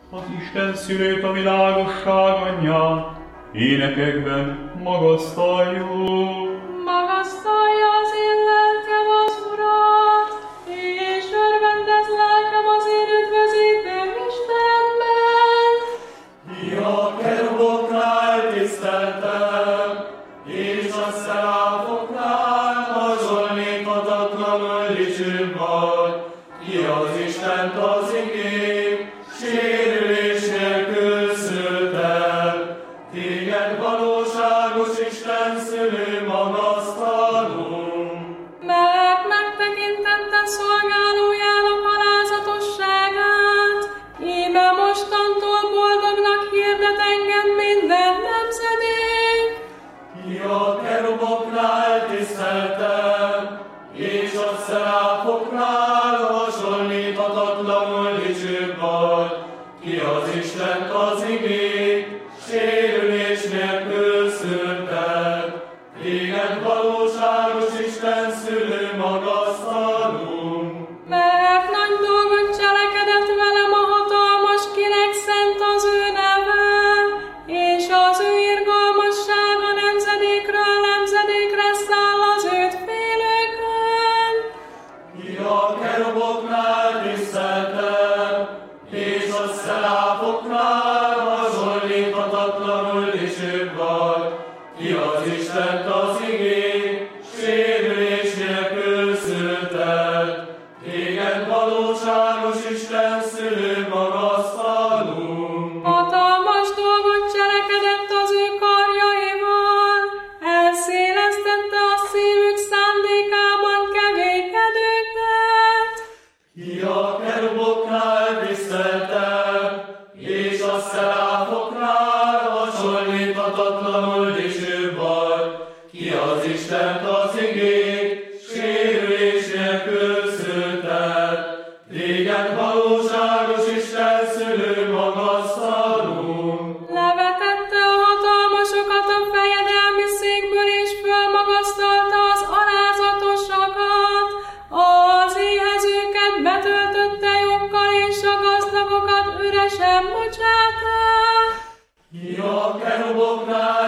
az Isten szülőt, a világosság anyját, énekekben magasztaljuk. Magasztalja az én lelkem az Urat, és örvendez lelkem az én üdvözítő Istenben. A keruboknál tiszteltem, és a szeráfoknál hasonlíthatatlanul dicsőbb vagy. Ki az Istent az igén, sérülés nélkül szülted. Téged valóságos Isten szülő magasztalunk. Mert megtekintette szolgálójának alázatosságát, íme mostantól boldognak hirdet engem minden nemzedék. A keruboknál tiszteltem, és a szeráfoknál hasonlíthatatlanul dicsőbb vagy. Ki az Istent az igén, sérülés nélkül szülted. Téged valóságos Isten szülő magasztalunk. Mert nagy dolgot cselekedett velem a hatalmas, kinek szent az ő neve, és az ő irgalmassága nemzedékről nemzedékre száll az őt félőkön. A keruboknál tiszteltem, és a szeráfoknál hasonlíthatatlanul dicsőbb vagy. Ki az Istent az igén, sérülés nélkül szülted. Téged valóságos Isten szülő magasztalunk. Hatalmas dolgot cselekedett az ő karjaival, elszélesztette a szívük szándékában keménykedőket. A keruboknál tiszteltem, és a szeráfoknál hasonlíthatatlanul dicsőbb vagy. Ki az Istent az igén, sérülés nélkül szülted. Téged valóságos Isten szülő magasztalunk. Levetette a hatalmasokat a fejedelmi székből, és fölmagasztalta az alázatosakat. Az éhezőket betöltötte joggal, és a gazdagokat üresen bocsátta. A keruboknál